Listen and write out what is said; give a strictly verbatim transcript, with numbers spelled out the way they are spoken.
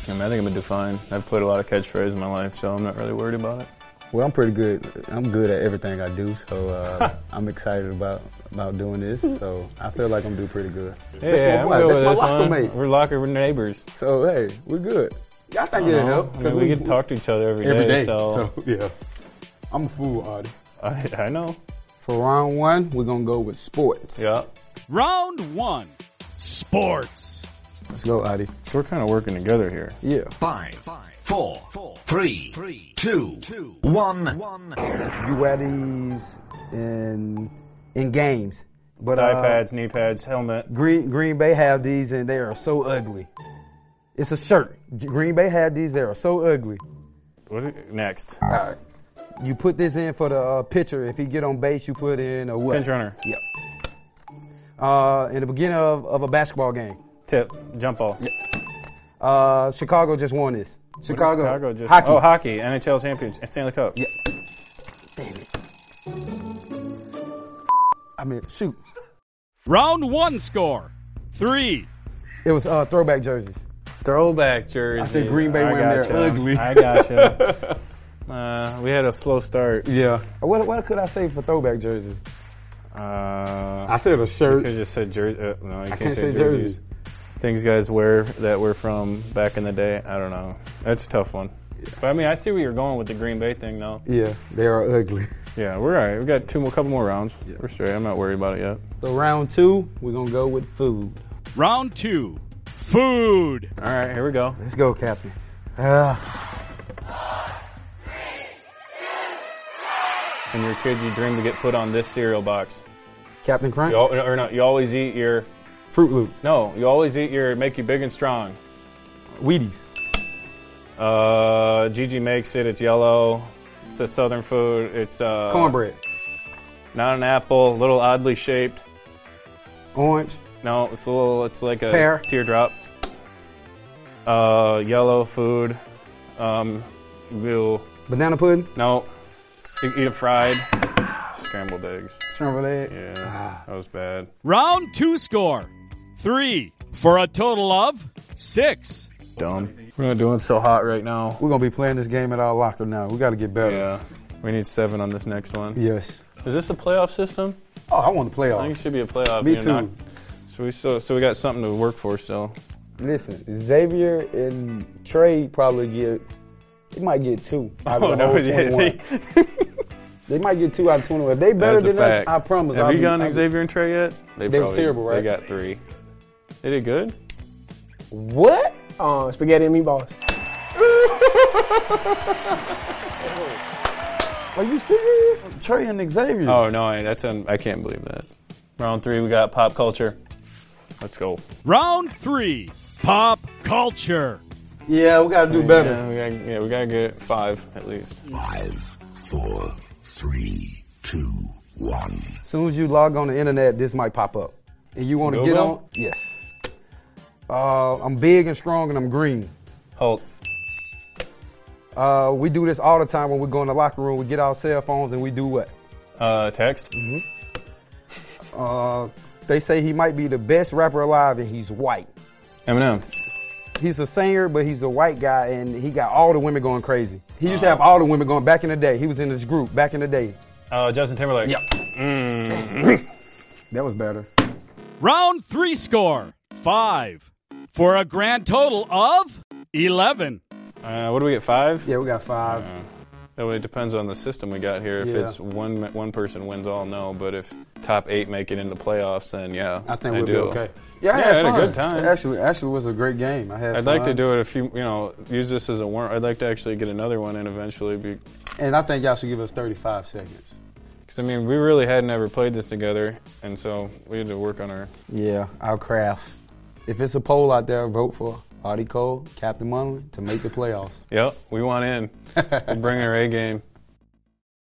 I mean, I think I'm gonna do fine. I've played a lot of catchphrases in my life, so I'm not really worried about it. Well, I'm pretty good. I'm good at everything I do, so uh, I'm excited about about doing this. So I feel like I'm doing pretty good. Yeah, that's yeah, my, I'm good that's with my this locker one. mate. We're locker neighbors. So hey, we're good. Yeah, I think I it'll know. help I mean, because we, we get to talk to each other every, every day. day. So, So yeah, I'm a fool, Artie. I, I know. For round one, we're gonna go with sports. Yeah. Round one, sports. Let's go, Artie. So we're kind of working together here. Yeah. Five, four, three, two, one. You wear these in in games, but Thigh uh, pads, knee pads, helmet. Green Green Bay have these and they are so ugly. It's a shirt. Green Bay had these. They are so ugly. What is it? Next? All right. You put this in for the uh, pitcher. If he get on base, you put in a what? Pinch runner. Yep. Uh, in the beginning of, of a basketball game. Tip. Jump ball. Yep. Uh, Chicago just won this. Chicago. Chicago just, hockey. Oh, hockey. N H L champions. Stanley Cup. Yep. Damn it. I mean, shoot. Round one score, three. It was uh, throwback jerseys. Throwback jersey. I said Green Bay I women, they're gotcha. ugly. I gotcha. uh, we had a slow start. Yeah. What, what could I say for throwback jerseys? Uh, I said a you shirt. could just said jersey. Uh, no, you can't, can't say, say jerseys. jerseys. Things guys wear that were from back in the day. I don't know. That's a tough one. But I mean, I see where you're going with the Green Bay thing, though. Yeah, they are ugly. Yeah, we're all right. We got two more, couple more rounds. Yeah. We're straight. I'm not worried about it yet. So round two, we're gonna go with food. Round two, food. All right, here we go. Let's go, Captain. Uh, When you're a kid, you dream to get put on this cereal box. Captain Crunch. You, al- or no, you always eat your. Fruit Loops. No, you always eat your make you big and strong. Wheaties. Uh, Gigi makes it. It's yellow. It's a southern food. It's uh, Cornbread. not an apple. A little oddly shaped. Orange. No, it's a little. It's like a Pear. teardrop. Uh, yellow food. Um, we'll Banana pudding. no. You eat it fried. Scrambled eggs. Scrambled eggs. Yeah, Ah. that was bad. Round two score, three. For a total of six. Dumb. We're not doing so hot right now. We're gonna be playing this game at our locker now. We gotta get better. Yeah, we need seven on this next one. Yes. Is this a playoff system? Oh, I want to play I off. think it should be a playoff. Me You're too. not- so we still, so we got something to work for still. Listen, Xavier and Trey probably get. They might get two out of Oh, the whole no, yeah, twenty-one. They might get two out of twenty-one. If they better That's a than us, fact. I promise. Have I'll you be- gotten I'll be- Xavier and Trey yet? They, They was probably- terrible, right? They got three. They did good. What? Uh, spaghetti and meatballs. Are you serious? Trey and Xavier. Oh no, I, that's un, I can't believe that. Round three, we got pop culture. Let's go. Round three, pop culture. Yeah, we gotta do better. Yeah, we gotta, yeah, we gotta get five at least. Five, four, three, two, one. As soon as you log on the internet, this might pop up. And you want to get Google? on? Yes. Uh, I'm big and strong and I'm green. Hulk. Uh, we do this all the time when we go in the locker room. We get our cell phones and we do what? Uh, text. Uh, they say he might be the best rapper alive and he's white. Eminem. He's a singer, but he's a white guy and he got all the women going crazy. He used to have all the women going back in the day. He was in this group back in the day. Uh, Justin Timberlake. Yep. Mm. That was better. Round three score, five. For a grand total of eleven. Uh, what do we get? Five. Yeah, we got five. Uh, that way it depends on the system we got here. If Yeah. it's one one person wins all, no. But if top eight make it into playoffs, then yeah, I think we'll be do. okay. Yeah, I Yeah, had, I had a fun. good time. Actually, actually, it was a great game. I had. I'd fun. like to do it a few, you know, use this as a warrant. I'd like to actually get another one in eventually. Because, And I think y'all should give us thirty-five seconds. I mean, we really hadn't ever played this together, and so we had to work on our. Yeah, our craft. If it's a poll out there, vote for Artie Cole, Captain Munley to make the playoffs. Yep, we want in. We'll bring our A game.